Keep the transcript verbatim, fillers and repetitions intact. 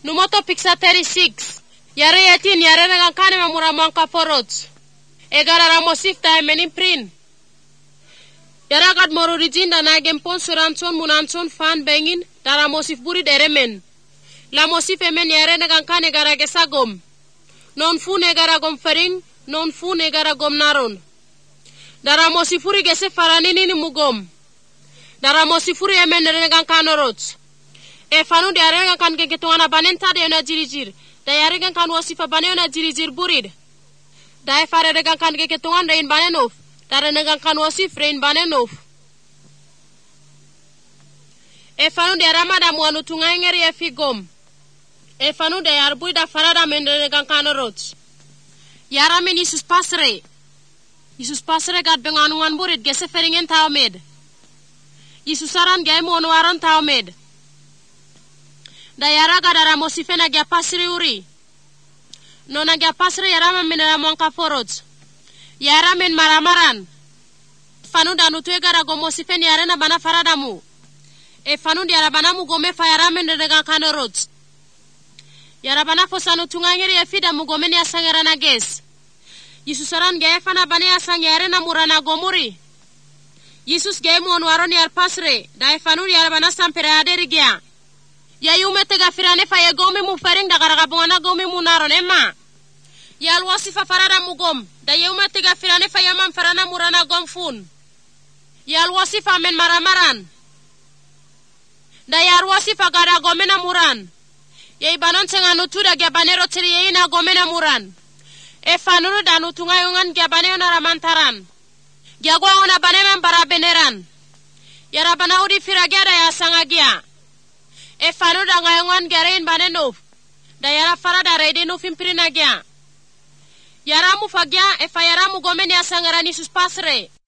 Numoto pizza thirty-six. Yare yatin yare nagang kane mamuramang kaporots. Egara ramosif tayo menin prin. Yara kat morurijin da nagempon suranson munanson fan bengin dara mosif buri deremen. La mosif emen yare nagang kane gara gesagom. Non fu negara gom fering, non fu negara gom naron. Dara mosifuri gese faranini ni mugom. Dara mosifuri emen nagang kanorots. E fanu de yare kan ke ketongana banenta de na jirijir. Da yare kan wasifa bane na jirijir burid. Da e fare de kan ke ketongan rein banenof. Dara nagang kan wasif rein banenof. E fanu de ramada mu anu tungai ngeri e figom. E fanu de yarbui da farada men nagang kanorots. Yara men Isus pasre. Isus pasre gat benganungan burid gese feringen taumed. Isus aran gai mo aran taumed. Da yara ga dara mosife na gya pasri uri. No na gya pasri yara men na monka forots. Yara men maramaran. Fanu da nutu ga da go mosife ni yara na bana faradamu. E fanu di yara bana mu gome fa yara men na kanorots. Yara bana fosanu tungangeri e fida mu gome ni asangera na ges. Yesus aran ga fana bana asang yara na murana gomuri. Yesus ga mu onwaro ni yar pasre. Da e fanu yara bana sampere aderi gya. Ya yume tega firane fa ye gome mu fering da gara gabona gome mu naron emma. Ya alwasifa farada mu gom. Da yume tega firane fa yamam farana murana gom fun. Ya alwasifa men maramaran. Da ya alwasifa gara gome na muran. Ya ibanon senga nutuda gya banero tiri ye ina gome na muran. E fanuru da nutunga yungan gya baneo na ramantaran. Gya gwa ona banemen para beneran. Ya rabana udi firagya da ya sangagya. E fanu da ngayongan garein banenof. Da yara farada reide no fimpirina gya. Yara mu fagya e fa yara mu gomen ya sangarani sus pasre.